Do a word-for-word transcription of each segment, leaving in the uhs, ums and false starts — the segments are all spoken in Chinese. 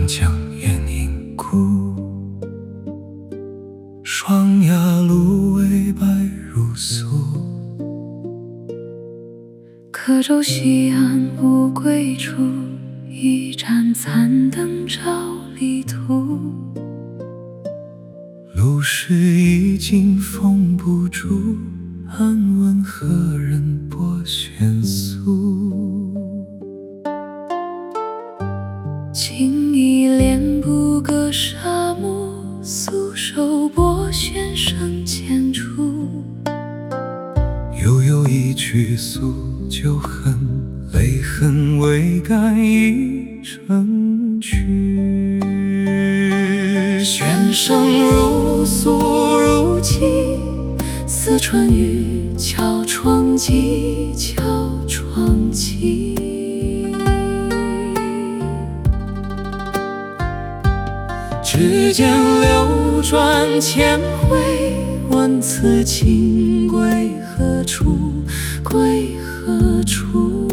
长江烟影孤，霜芽芦苇白如素。 客舟西岸无归处，一盏残灯照离途。 路是已经封不住，安问何人拨弦诉。 情意连不隔沙漠，素手拨弦声浅处。 悠悠一曲诉旧恨，泪痕未干已成曲。 弦声如诉如泣，似春雨敲窗击，敲窗击。指尖流转千回，问此情归何处？归何处？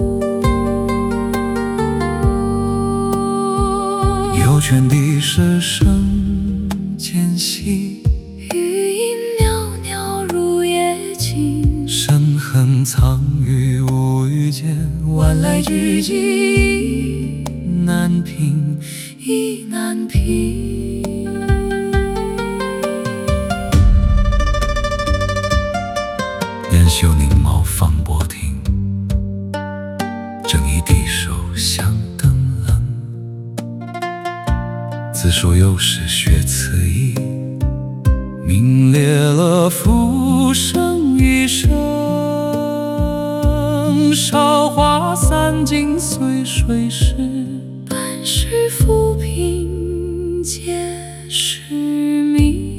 幽泉地石声渐稀， 余音袅袅入夜静。 深恨藏于无语间， 晚来之际意难平， 意难平。 烟袖凝眸放波亭，正一低首香灯冷。自说又是学此意，名裂了浮生一生。韶华散尽随水逝， 半世浮萍皆是命。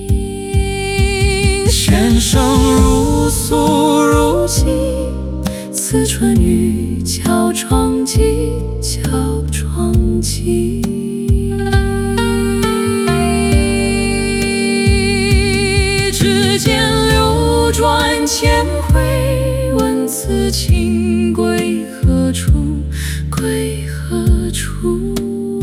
弦声如诉如泣， 似春雨敲窗击，敲窗击。指尖流转千回，问此情归何处？归何处？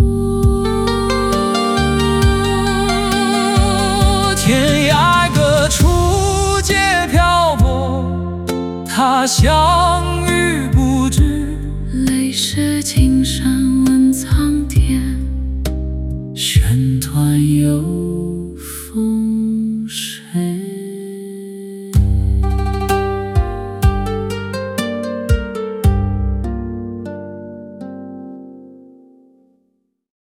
天涯各处皆漂泊，他乡遇不知。 泪湿青衫问苍天。